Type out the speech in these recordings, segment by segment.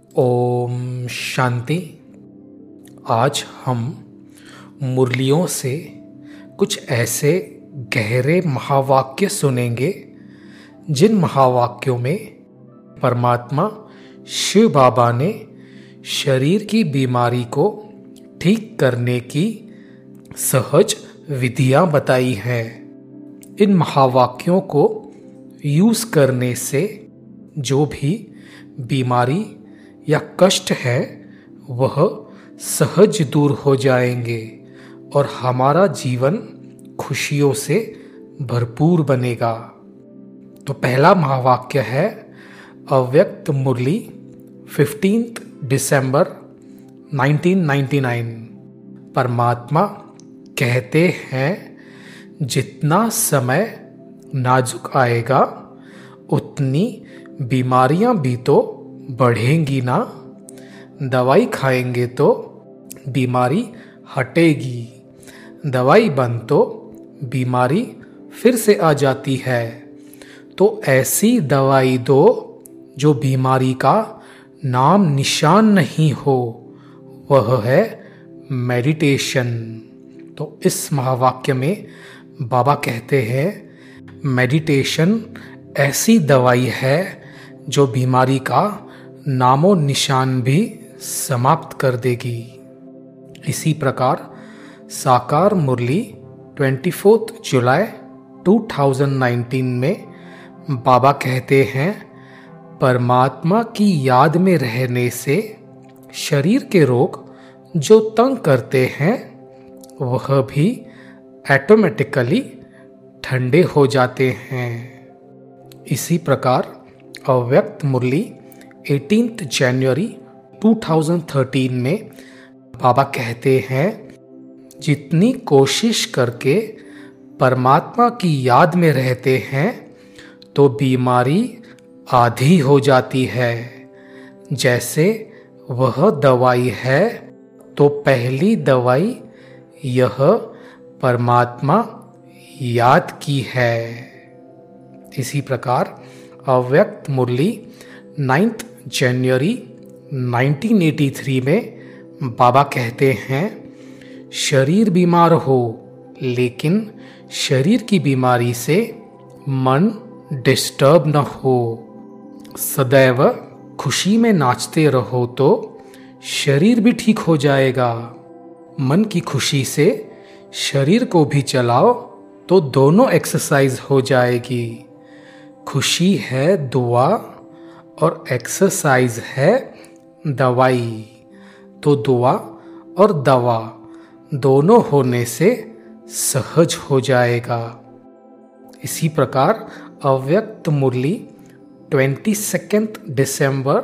ओम शांति। आज हम मुरलियों से कुछ ऐसे गहरे महावाक्य सुनेंगे जिन महावाक्यों में परमात्मा शिव बाबा ने शरीर की बीमारी को ठीक करने की सहज विधियां बताई हैं। इन महावाक्यों को यूज करने से जो भी बीमारी या कष्ट है वह सहज दूर हो जाएंगे और हमारा जीवन खुशियों से भरपूर बनेगा। तो पहला महावाक्य है अव्यक्त मुरली 15 दिसंबर 1999। परमात्मा कहते हैं, जितना समय नाजुक आएगा उतनी बीमारियां भी तो बढ़ेंगी ना। दवाई खाएंगे तो बीमारी हटेगी, दवाई बंद तो बीमारी फिर से आ जाती है। तो ऐसी दवाई दो जो बीमारी का नाम निशान नहीं हो, वह है मेडिटेशन। तो इस महावाक्य में बाबा कहते हैं, मेडिटेशन ऐसी दवाई है जो बीमारी का नामो निशान भी समाप्त कर देगी। इसी प्रकार साकार मुरली 24 जुलाई 2019 में बाबा कहते हैं, परमात्मा की याद में रहने से शरीर के रोग जो तंग करते हैं वह भी ऑटोमेटिकली ठंडे हो जाते हैं। इसी प्रकार अव्यक्त मुरली 18 जनवरी 2013 में बाबा कहते हैं, जितनी कोशिश करके परमात्मा की याद में रहते हैं तो बीमारी आधी हो जाती है। जैसे वह दवाई है तो पहली दवाई यह परमात्मा याद की है। इसी प्रकार अव्यक्त मुरली 9 जनवरी 1983 में बाबा कहते हैं, शरीर बीमार हो लेकिन शरीर की बीमारी से मन डिस्टर्ब न हो। सदैव खुशी में नाचते रहो तो शरीर भी ठीक हो जाएगा। मन की खुशी से शरीर को भी चलाओ तो दोनों एक्सरसाइज हो जाएगी। खुशी है दुआ और एक्सरसाइज है दवाई। तो दुआ और दवा दोनों होने से सहज हो जाएगा। इसी प्रकार अव्यक्त मुरली 22 दिसंबर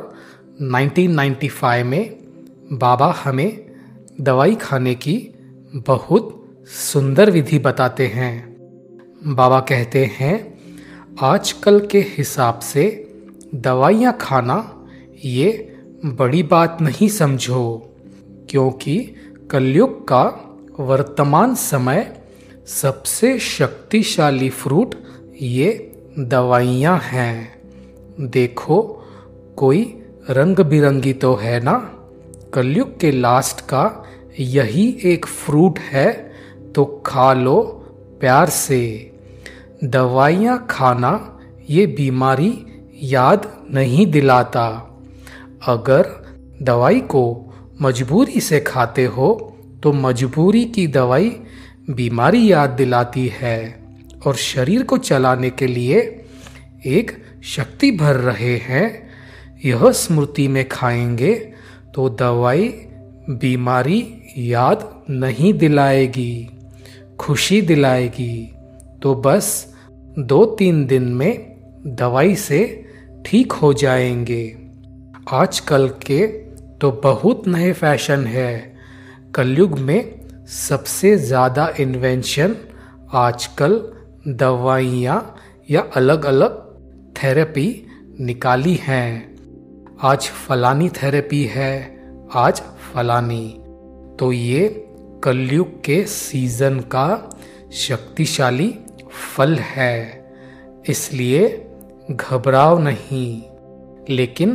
1995 में बाबा हमें दवाई खाने की बहुत सुंदर विधि बताते हैं। बाबा कहते हैं, आजकल के हिसाब से दवाइयाँ खाना ये बड़ी बात नहीं समझो, क्योंकि कलयुग का वर्तमान समय सबसे शक्तिशाली फ्रूट ये दवाइयाँ हैं। देखो, कोई रंग बिरंगी तो है ना। कलयुग के लास्ट का यही एक फ्रूट है, तो खा लो प्यार से। दवाइयाँ खाना ये बीमारी याद नहीं दिलाता। अगर दवाई को मजबूरी से खाते हो तो मजबूरी की दवाई बीमारी याद दिलाती है और शरीर को चलाने के लिए एक शक्ति भर रहे हैं। यह स्मृति में खाएंगे तो दवाई बीमारी याद नहीं दिलाएगी, खुशी दिलाएगी। तो बस 2-3 दिन में दवाई से ठीक हो जाएंगे। आजकल के तो बहुत नए फैशन है। कलयुग में सबसे ज़्यादा इन्वेंशन आजकल दवाइयाँ या अलग अलग थेरेपी निकाली हैं। आज फलानी थेरेपी है, आज फलानी। तो ये कलयुग के सीजन का शक्तिशाली फल है, इसलिए घबराओ नहीं। लेकिन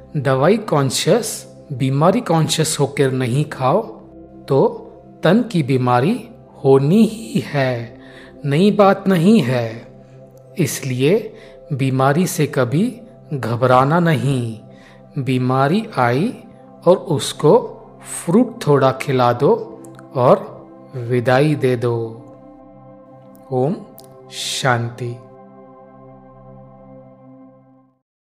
दवाई कॉन्शियस बीमारी कॉन्शियस होकर नहीं खाओ तो तन की बीमारी होनी ही है, नई बात नहीं है। इसलिए बीमारी से कभी घबराना नहीं। बीमारी आई और उसको फ्रूट थोड़ा खिला दो और विदाई दे दो। ओम शांति।